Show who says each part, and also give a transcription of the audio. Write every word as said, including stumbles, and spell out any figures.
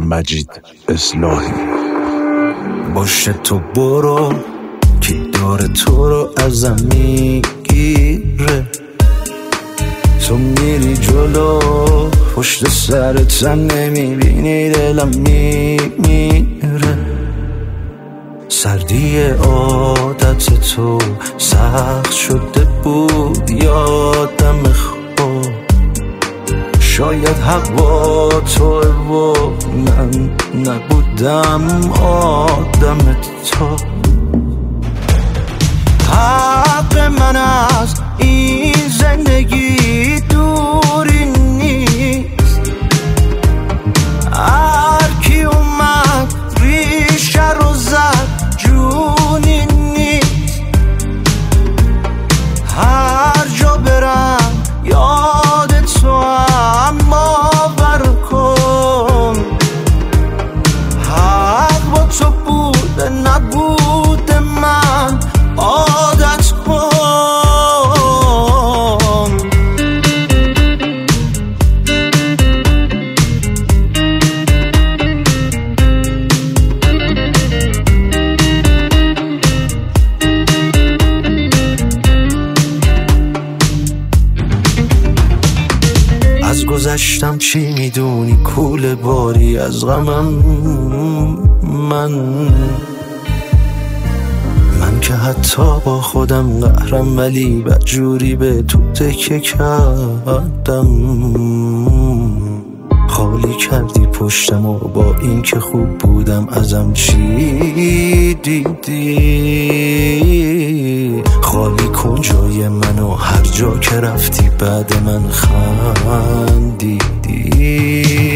Speaker 1: مجید اصلاحی.
Speaker 2: باشه تو برو کی داره تو رو ازم میگیره، تو میری جلو پشت سرت نمیبینی دلم میمیره. سردی عادت تو سخت شده بود یادم خوب، شاید حق با تو و من نبودم آدم تو. حق من از این زندگی دوری نیست، هر کی اومد ریشه رو زد جونی نیست. هر جا برم یاد تو هم باور کن، حق با تو بوده نبوده من عادت کن. از گذشتم چی میدونی کوله باری از غمم من من که حتی با خودم قهرم ولی بدجوری به تو تکه کردم. خالی کردی پشتم و با این که خوب بودم ازم چی دیدی؟ خالی کن جای منو هر جا که رفتی بعد من خندیدی.